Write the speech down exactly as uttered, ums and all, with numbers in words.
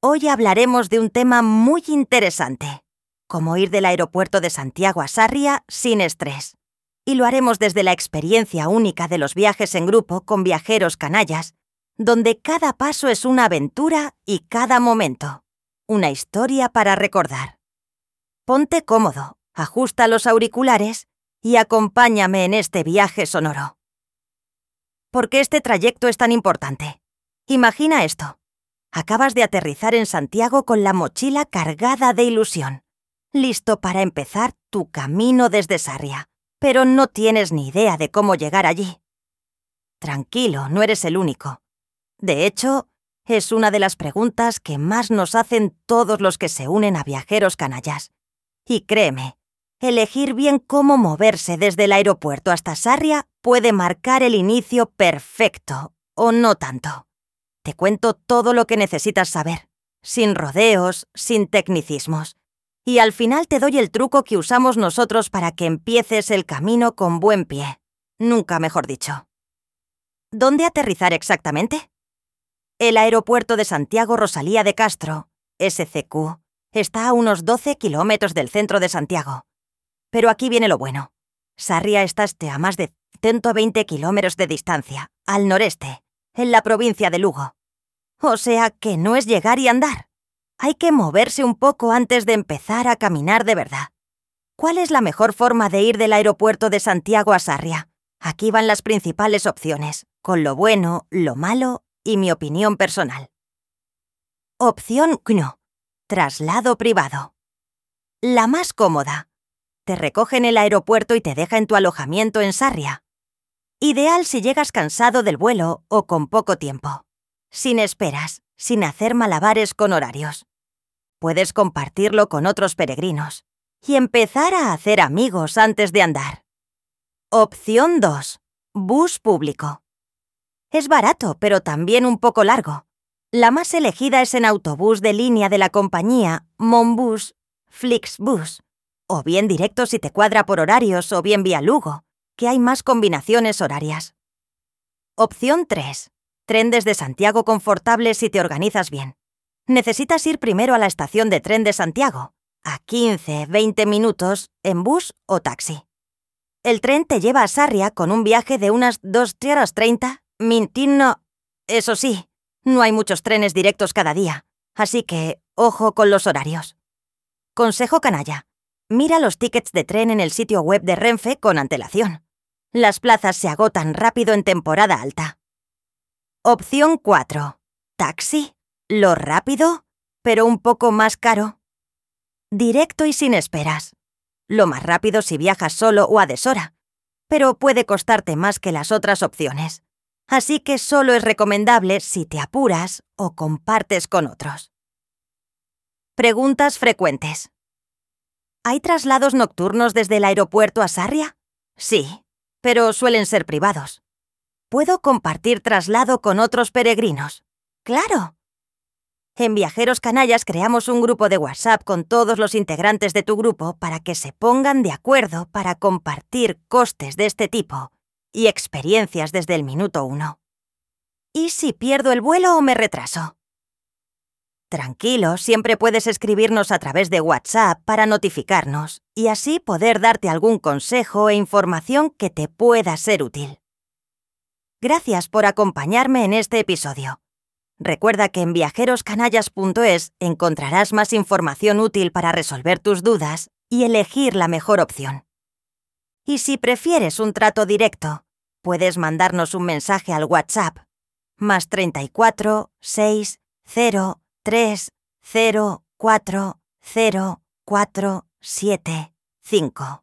Hoy hablaremos de un tema muy interesante, cómo ir del aeropuerto de Santiago a Sarria sin estrés. Y lo haremos desde la experiencia única de los viajes en grupo con viajeros canallas, donde cada paso es una aventura y cada momento, una historia para recordar. Ponte cómodo, ajusta los auriculares y acompáñame en este viaje sonoro. ¿Por qué este trayecto es tan importante? Imagina esto. Acabas de aterrizar en Santiago con la mochila cargada de ilusión, listo para empezar tu camino desde Sarria, pero no tienes ni idea de cómo llegar allí. Tranquilo, no eres el único. De hecho, es una de las preguntas que más nos hacen todos los que se unen a viajeros canallas. Y créeme, elegir bien cómo moverse desde el aeropuerto hasta Sarria puede marcar el inicio perfecto, o no tanto. Te cuento todo lo que necesitas saber, sin rodeos, sin tecnicismos. Y al final te doy el truco que usamos nosotros para que empieces el camino con buen pie. Nunca mejor dicho. ¿Dónde aterrizar exactamente? El aeropuerto de Santiago Rosalía de Castro, S C Q, está a unos doce kilómetros del centro de Santiago. Pero aquí viene lo bueno. Sarria está a más de ciento veinte kilómetros de distancia, al noreste, en la provincia de Lugo. O sea que no es llegar y andar. Hay que moverse un poco antes de empezar a caminar de verdad. ¿Cuál es la mejor forma de ir del aeropuerto de Santiago a Sarria? Aquí van las principales opciones, con lo bueno, lo malo y mi opinión personal. Opción uno. Traslado privado. La más cómoda. Te recoge en el aeropuerto y te deja en tu alojamiento en Sarria. Ideal si llegas cansado del vuelo o con poco tiempo. Sin esperas, sin hacer malabares con horarios. Puedes compartirlo con otros peregrinos y empezar a hacer amigos antes de andar. Opción dos. Bus público. Es barato, pero también un poco largo. La más elegida es en autobús de línea de la compañía Monbus Flixbus, o bien directo si te cuadra por horarios o bien vía Lugo, que hay más combinaciones horarias. Opción tres. Tren desde Santiago confortable si te organizas bien. Necesitas ir primero a la estación de tren de Santiago, a quince a veinte minutos en bus o taxi. El tren te lleva a Sarria con un viaje de unas dos horas treinta minutos. Eso sí, no hay muchos trenes directos cada día, así que ojo con los horarios. Consejo canalla. Mira los tickets de tren en el sitio web de Renfe con antelación. Las plazas se agotan rápido en temporada alta. Opción cuatro. Taxi. Lo rápido, pero un poco más caro. Directo y sin esperas. Lo más rápido si viajas solo o a deshora, pero puede costarte más que las otras opciones. Así que solo es recomendable si te apuras o compartes con otros. Preguntas frecuentes. ¿Hay traslados nocturnos desde el aeropuerto a Sarria? Sí, pero suelen ser privados. ¿Puedo compartir traslado con otros peregrinos? ¡Claro! En Viajeros Canallas creamos un grupo de WhatsApp con todos los integrantes de tu grupo para que se pongan de acuerdo para compartir costes de este tipo y experiencias desde el minuto uno. ¿Y si pierdo el vuelo o me retraso? Tranquilo, siempre puedes escribirnos a través de WhatsApp para notificarnos y así poder darte algún consejo e información que te pueda ser útil. Gracias por acompañarme en este episodio. Recuerda que en viajeros canallas punto es encontrarás más información útil para resolver tus dudas y elegir la mejor opción. Y si prefieres un trato directo, puedes mandarnos un mensaje al WhatsApp más treinta y cuatro, seis, cero, tres, cero, cuatro, cero, cuatro, siete, cinco.